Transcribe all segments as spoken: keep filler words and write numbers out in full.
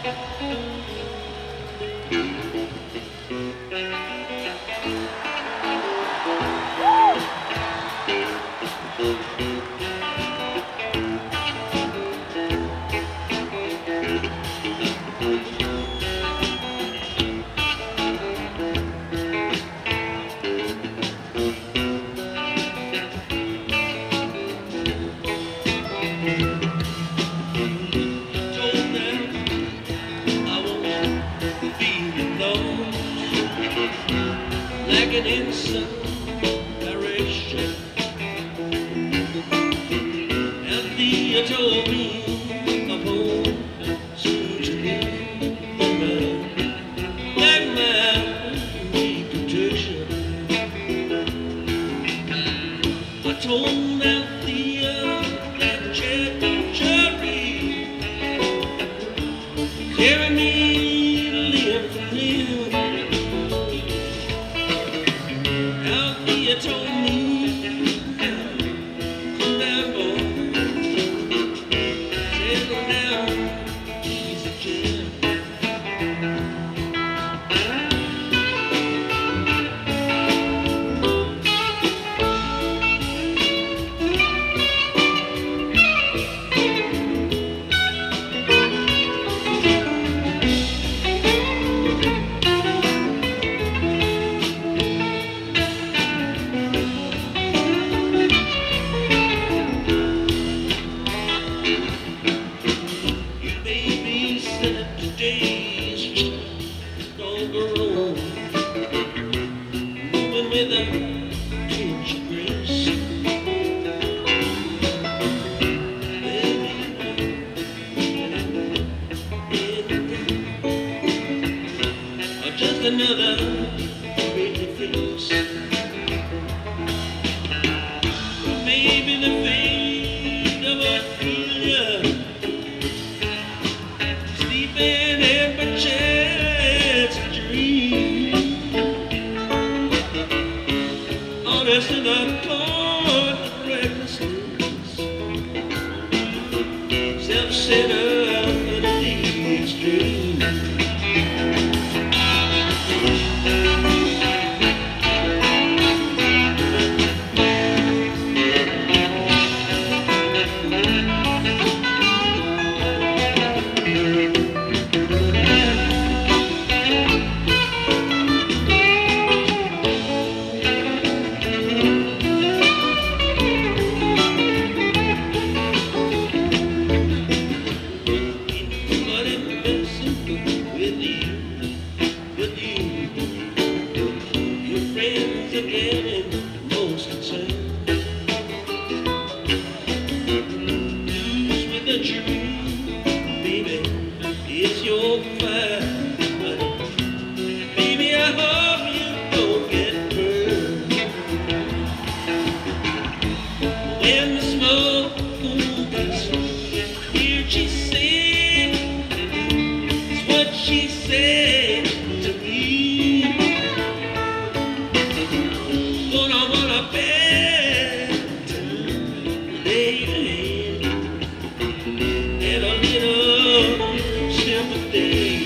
Like an insect direction. And the told me of home soon to be like my reputation. I told Althea that Cherry carry me to live for him. You told me, come down, boy, settle down, easy, Jim. With a pinch of grace, or just another pretty face, or maybe the fate of Ophelia, sleeping in my chance to dream. Honest in the court of recklessness, self-centered in the extreme. She said to me, gonna wanna bet lay your hand and a little sympathy.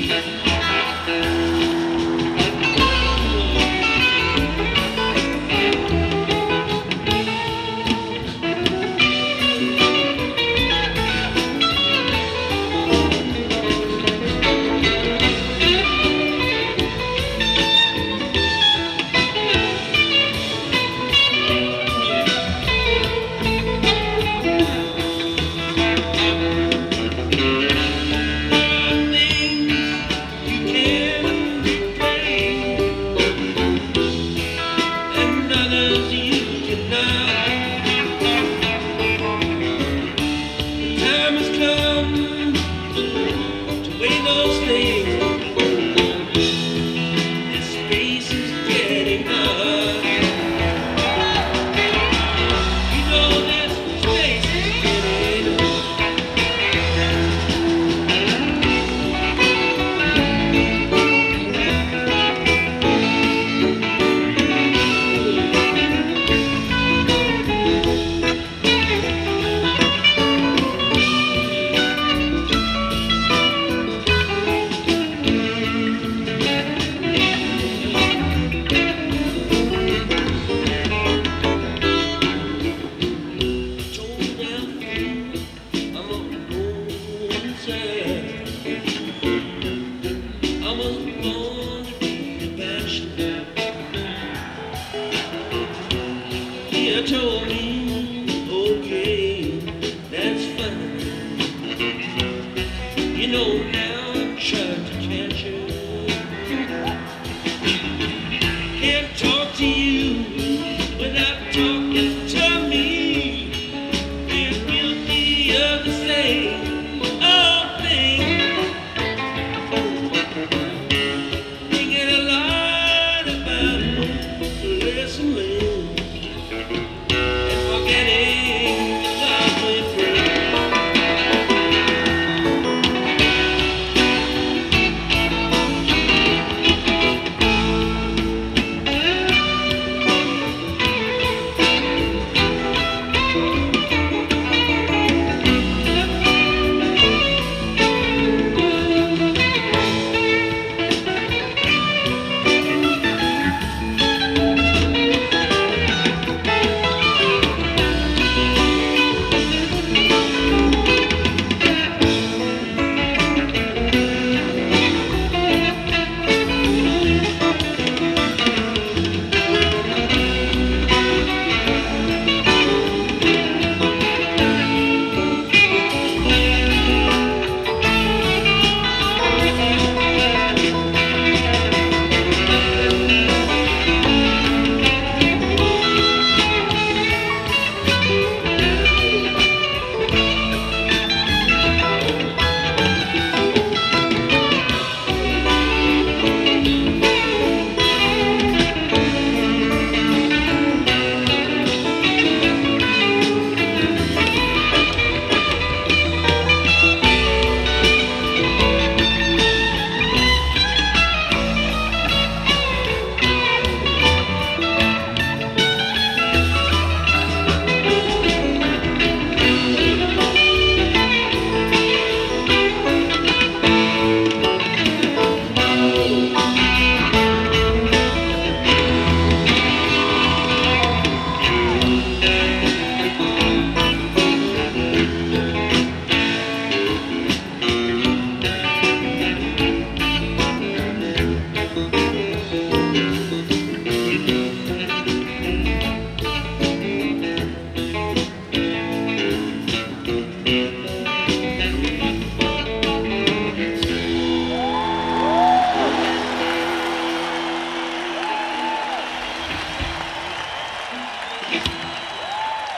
tried to catch her.